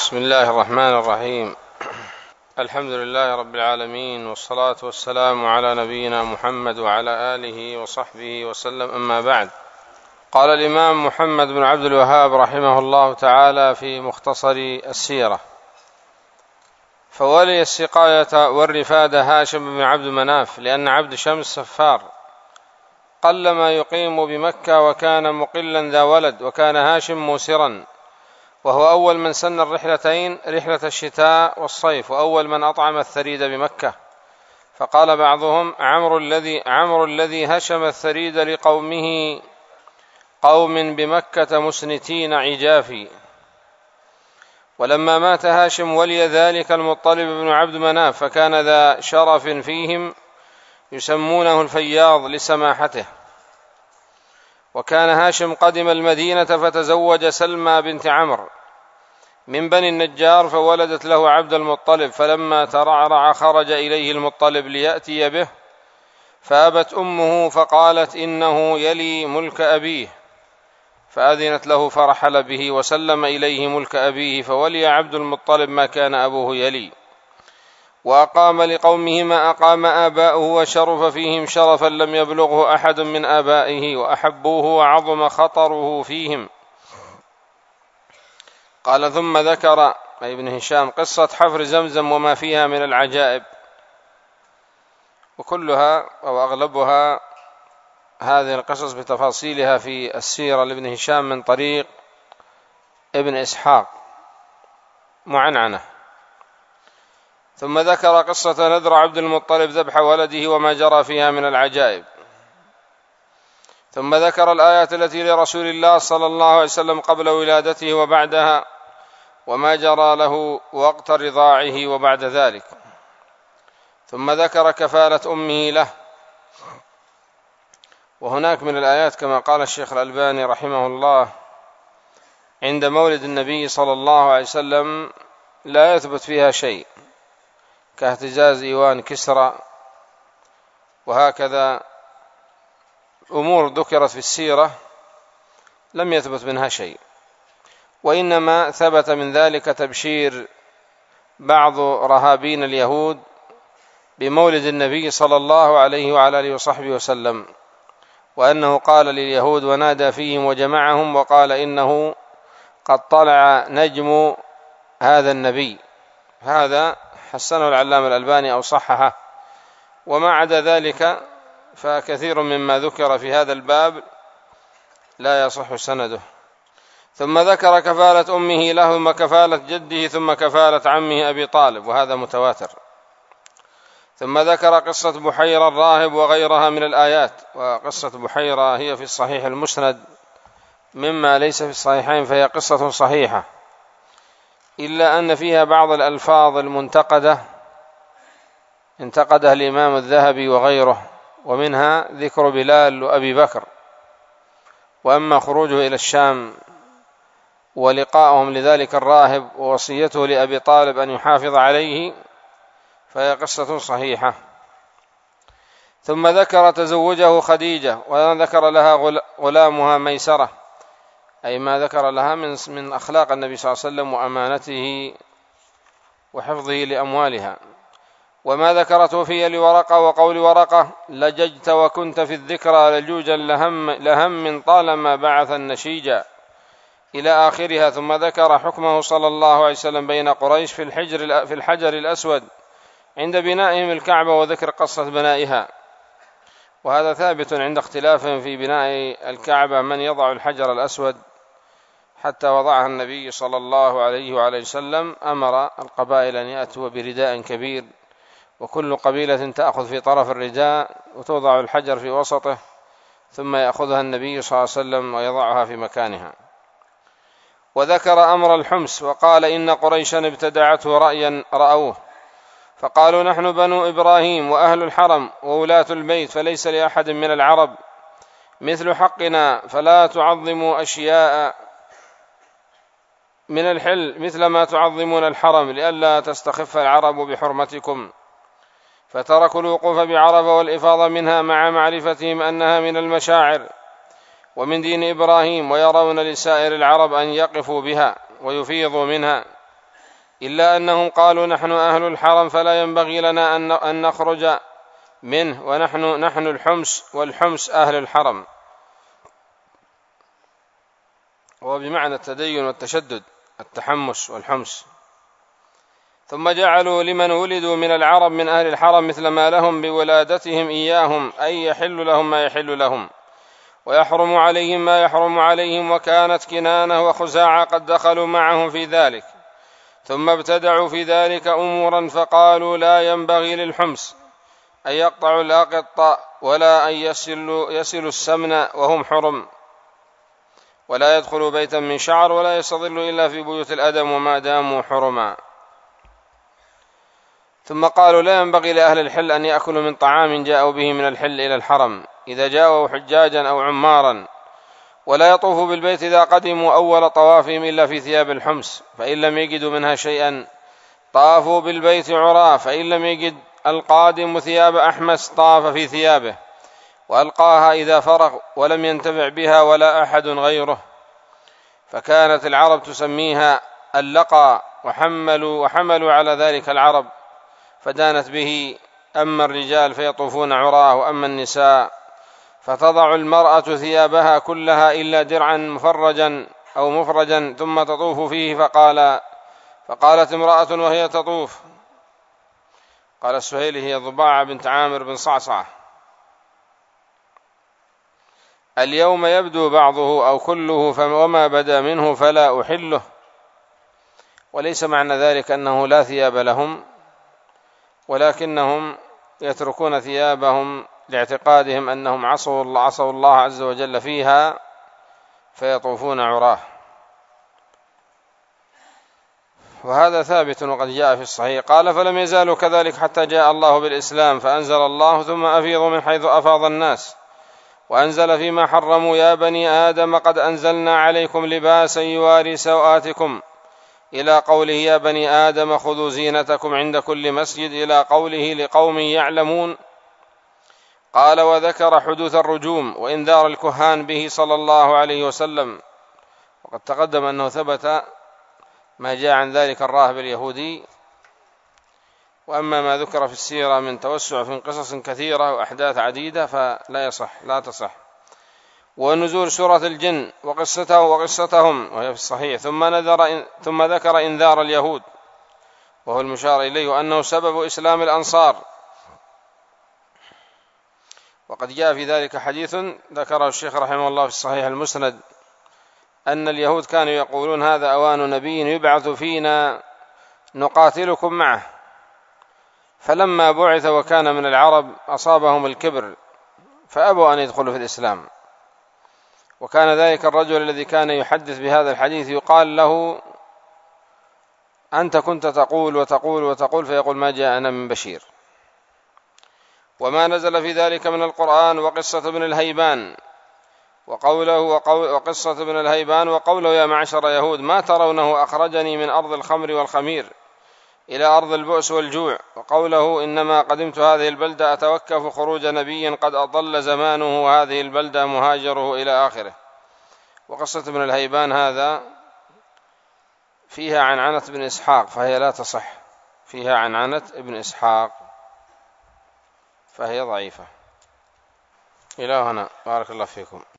بسم الله الرحمن الرحيم. الحمد لله رب العالمين، والصلاة والسلام على نبينا محمد وعلى آله وصحبه وسلم، أما بعد. قال الإمام محمد بن عبد الوهاب رحمه الله تعالى في مختصر السيرة: فولي السقاية والرفادة هاشم بن عبد مناف، لأن عبد شمس سفار قلما يقيم بمكة، وكان مقلا ذا ولد، وكان هاشم موسرا، وهو أول من سن الرحلتين، رحلة الشتاء والصيف، وأول من أطعم الثريد بمكة. فقال بعضهم: عمرو الذي هشم الثريد لقومه، قوم بمكة مسنتين عجافي. ولما مات هاشم ولي ذلك المطلب بن عبد مناف، فكان ذا شرف فيهم، يسمونه الفياض لسماحته. وكان هاشم قدم المدينة فتزوج سلمى بنت عمرو من بني النجار، فولدت له عبد المطلب. فلما ترعرع خرج إليه المطلب ليأتي به، فأبت أمه، فقالت: إنه يلي ملك أبيه، فأذنت له فرحل به وسلم إليه ملك أبيه، فولي عبد المطلب ما كان أبوه يلي، وأقام لقومه ما أقام آباؤه، وشرف فيهم شرفا لم يبلغه أحد من آبائه، وأحبوه وعظم خطره فيهم. قال: ثم ذكر أي ابن هشام قصة حفر زمزم وما فيها من العجائب، وكلها أو أغلبها هذه القصص بتفاصيلها في السيرة لابن هشام من طريق ابن إسحاق معنعنة. ثم ذكر قصة نذر عبد المطلب ذبح ولده وما جرى فيها من العجائب. ثم ذكر الآيات التي لرسول الله صلى الله عليه وسلم قبل ولادته وبعدها، وما جرى له وقت رضاعه وبعد ذلك. ثم ذكر كفالة أمه له. وهناك من الآيات كما قال الشيخ الألباني رحمه الله عند مولد النبي صلى الله عليه وسلم لا يثبت فيها شيء، كاهتزاز إيوان كسرى، وهكذا أمور ذكرت في السيرة لم يثبت منها شيء، وإنما ثبت من ذلك تبشير بعض رهابين اليهود بمولد النبي صلى الله عليه وعلى آله وصحبه وسلم، وأنه قال لليهود ونادى فيهم وجمعهم وقال: إنه قد طلع نجم هذا النبي. هذا حسنه العلامة الألباني أو صححه. وما عدا ذلك فكثير مما ذكر في هذا الباب لا يصح سنده. ثم ذكر كفالة أمه له، ثم كفالة جده، ثم كفالة عمه أبي طالب، وهذا متواتر. ثم ذكر قصة بحيرة الراهب وغيرها من الآيات. وقصة بحيرة هي في الصحيح المسند مما ليس في الصحيحين، فهي قصة صحيحة، إلا أن فيها بعض الألفاظ المنتقدة انتقدها الإمام الذهبي وغيره، ومنها ذكر بلال وأبي بكر. وأما خروجه إلى الشام ولقاءهم لذلك الراهب ووصيته لأبي طالب أن يحافظ عليه فهي قصة صحيحة. ثم ذكر تزوجه خديجة، وذكر لها غلامها ميسرة، أي ما ذكر لها من أخلاق النبي صلى الله عليه وسلم وأمانته وحفظه لأموالها. وما ذكرته في لورقة وقول ورقة: لججت وكنت في الذكرى لجوجا لهم طالما بعث النشيجا، إلى آخرها. ثم ذكر حكمه صلى الله عليه وسلم بين قريش في الحجر الأسود عند بنائهم الكعبة، وذكر قصة بنائها. وهذا ثابت عند اختلافهم في بناء الكعبة من يضع الحجر الأسود، حتى وضعها النبي صلى الله عليه وعليه وسلم أمر القبائل أن يأتوا برداء كبير، وكل قبيلة تأخذ في طرف الرداء وتوضع الحجر في وسطه، ثم يأخذها النبي صلى الله عليه وسلم ويضعها في مكانها. وذكر أمر الحمس، وقال: إن قريشا ابتدعته رأيا رأوه، فقالوا: نحن بنو إبراهيم وأهل الحرم وولاة البيت، فليس لأحد من العرب مثل حقنا، فلا تعظموا أشياء من الحل مثل ما تعظمون الحرم، لئلا تستخف العرب بحرمتكم. فتركوا الوقوف بعرفة والإفاضة منها مع معرفتهم أنها من المشاعر ومن دين إبراهيم، ويرون لسائر العرب أن يقفوا بها ويفيضوا منها، إلا أنهم قالوا نحن أهل الحرم فلا ينبغي لنا أن نخرج منه، ونحن الحمس، والحمس أهل الحرم. هو بمعنى التدين والتشدد، التحمس والحمس. ثم جعلوا لمن ولدوا من العرب من أهل الحرم مثل ما لهم بولادتهم إياهم، أي يحل لهم ما يحل لهم ويحرم عليهم ما يحرم عليهم، وكانت كنانة وخزاعة قد دخلوا معهم في ذلك، ثم ابتدعوا في ذلك أمورا، فقالوا لا ينبغي للحمس أن يقطعوا الأقط ولا أن يسلوا السمن وهم حرم، ولا يدخلوا بيتا من شعر، ولا يستظلوا إلا في بيوت الأدم وما داموا حرما. ثم قالوا لا ينبغي لأهل الحل أن يأكلوا من طعام جاءوا به من الحل إلى الحرم إذا جاءوا حجاجا أو عمارا، ولا يطوفوا بالبيت إذا قدموا أول طوافهم إلا في ثياب الحمس، فإن لم يجدوا منها شيئا طافوا بالبيت عراه، فإن لم يجد القادم ثياب أحمس طاف في ثيابه وألقاها إذا فرغ، ولم ينتفع بها ولا أحد غيره. فكانت العرب تسميها اللقى، وحملوا على ذلك العرب فدانت به. أما الرجال فيطوفون عراه، وأما النساء فتضع المرأة ثيابها كلها إلا درعا مفرجا أو مفرجا ثم تطوف فيه. فقالت امرأة وهي تطوف، قال السهيلي هي ضباعة بنت عامر بن صعصعة: اليوم يبدو بعضه أو كله، وما بدا منه فلا أحله. وليس معنى ذلك أنه لا ثياب لهم، ولكنهم يتركون ثيابهم لاعتقادهم أنهم عصوا الله عز وجل فيها فيطوفون عراه. وهذا ثابت وقد جاء في الصحيح. قال: فلم يزالوا كذلك حتى جاء الله بالإسلام، فأنزل الله: ثم أفيضوا من حيث أفاض الناس، وأنزل فيما حرموا: يا بني آدم قد أنزلنا عليكم لباسا يواري سوآتكم، إلى قوله: يا بني آدم خذوا زينتكم عند كل مسجد، إلى قوله: لقوم يعلمون. قال: وذكر حدوث الرجوم وإنذار الكهان به صلى الله عليه وسلم، وقد تقدم أنه ثبت ما جاء عن ذلك الراهب اليهودي. وأما ما ذكر في السيرة من توسع في قصص كثيرة وأحداث عديدة فلا تصح. ونزول سورة الجن وقصتهم وهي في الصحيح. ثم ذكر إنذار اليهود وهو المشار إليه، وأنه سبب إسلام الأنصار. وقد جاء في ذلك حديث ذكره الشيخ رحمه الله في الصحيح المسند، أن اليهود كانوا يقولون: هذا أوان نبي يبعث فينا نقاتلكم معه. فلما بعث وكان من العرب أصابهم الكبر فأبوا أن يدخلوا في الإسلام. وكان ذلك الرجل الذي كان يحدث بهذا الحديث يقال له: أنت كنت تقول وتقول وتقول، فيقول: ما جاءنا من بشير. وما نزل في ذلك من القرآن وقصة ابن الهيبان وقصة ابن الهيبان وقوله: يا معشر يهود ما ترونه أخرجني من أرض الخمر والخمير إلى أرض البؤس والجوع، وقوله: إنما قدمت هذه البلدة أتوكف خروج نبي قد أضل زمانه وهذه البلدة مهاجره، إلى آخره. وقصة ابن الهيبان هذا فيها عنعنة ابن إسحاق فهي لا تصح، فيها عنعنة ابن إسحاق فهي ضعيفة. إلى هنا، بارك الله فيكم.